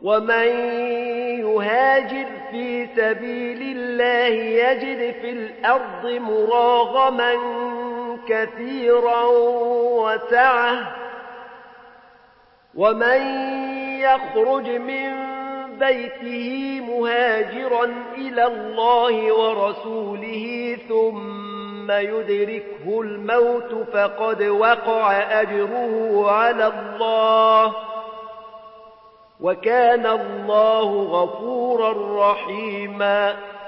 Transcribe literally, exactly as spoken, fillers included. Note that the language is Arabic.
ومن يهاجر في سبيل الله يجد في الأرض مراغما كثيرا وسعة ومن يخرج من بيته مهاجرا إلى الله ورسوله ثم يدركه الموت فقد وقع أجره على الله وكان الله غفورا رحيما